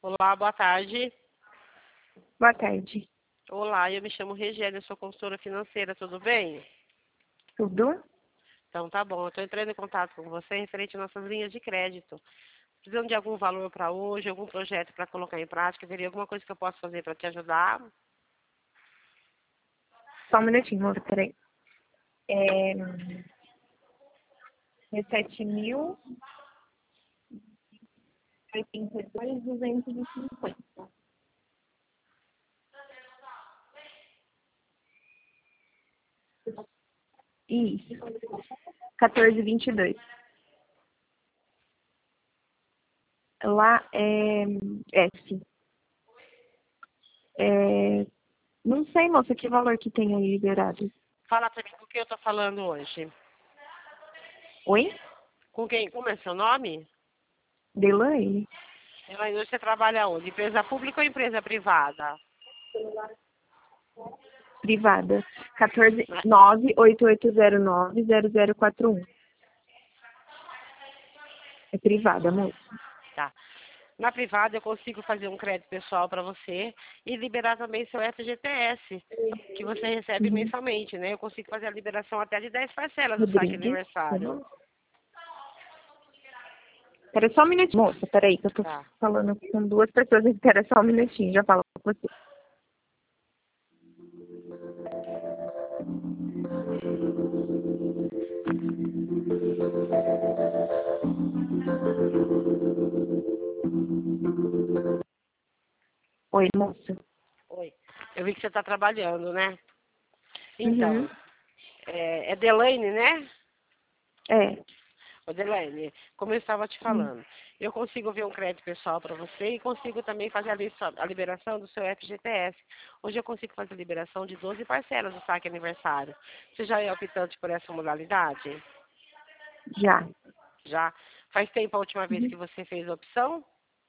Olá, boa tarde. Boa tarde. Olá, eu me chamo Regélia, sou consultora financeira, tudo bem? Tudo? Então tá bom, eu estou entrando em contato com você referente às nossas linhas de crédito. Precisando de algum valor para hoje, algum projeto para colocar em prática, teria alguma coisa que eu possa fazer para te ajudar? Só um minutinho, moça, peraí. É 17.082.250. Isso. 14,22. Lá é S. Não sei, moça, que valor que tem aí liberado. Fala para mim com quem eu estou falando hoje. Oi? Com quem? Como é seu nome? Delaine? Elaine, hoje você trabalha onde? Empresa pública ou empresa privada? Privada. 14.98809.0041. É privada, moça. Tá. Na privada eu consigo fazer um crédito pessoal para você e liberar também seu FGTS, que você recebe Uhum. mensalmente, né? Eu consigo fazer a liberação até de 10 parcelas do saque Rodrigues? aniversário. Espera só um minutinho, moça. Peraí, que eu tô Tá. falando com duas pessoas. Espera só um minutinho, já falo com você. Oi, moça. Oi. Eu vi que você está trabalhando, né? Uhum. Então, é Delaine, né? É. Ô, Delaine, como eu estava te Hum. falando, eu consigo ver um crédito pessoal para você e consigo também fazer a liberação do seu FGTS. Hoje eu consigo fazer a liberação de 12 parcelas do saque aniversário. Você já é optante por essa modalidade? Já. Já? Faz tempo a última vez Uhum. que você fez a opção?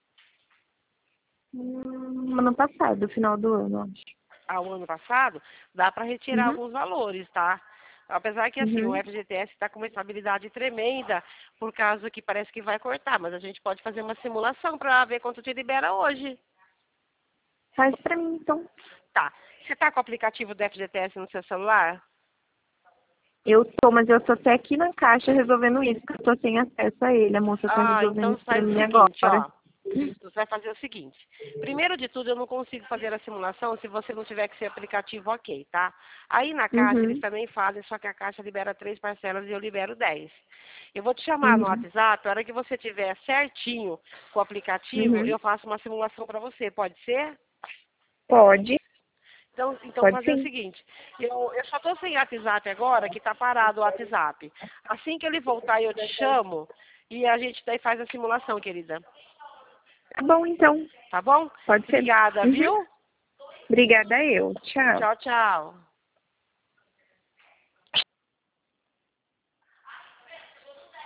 Ano passado, final do ano, acho. Ao ano passado? Dá para retirar Uhum. alguns valores, tá? Apesar que assim, o Uhum. FGTS está com uma estabilidade tremenda, por causa que parece que vai cortar, mas a gente pode fazer uma simulação para ver quanto te libera hoje. Faz pra mim, então. Tá. Você está com o aplicativo do FGTS no seu celular? Mas eu tô até aqui na caixa resolvendo isso, porque eu tô sem acesso a ele. A moça tá Ah, resolvendo então isso pra faz o mim seguinte, agora. ó. Você vai fazer o seguinte. Primeiro de tudo, eu não consigo fazer a simulação se você não tiver que ser aplicativo ok, tá? Aí na Caixa eles Uhum. também fazem, só que a Caixa libera 3 parcelas e eu libero 10. Eu vou te chamar no Uhum. WhatsApp, a hora que você tiver certinho com o aplicativo, Uhum. eu faço uma simulação para você, pode ser? Pode. Então Pode fazer o sim. seguinte, eu só estou sem WhatsApp agora, que está parado o WhatsApp. Assim que ele voltar, eu te chamo e a gente daí faz a simulação, querida. Tá bom, então. Tá bom? Pode ser. Obrigada, Uhum. viu? Obrigada eu. Tchau. Tchau, tchau.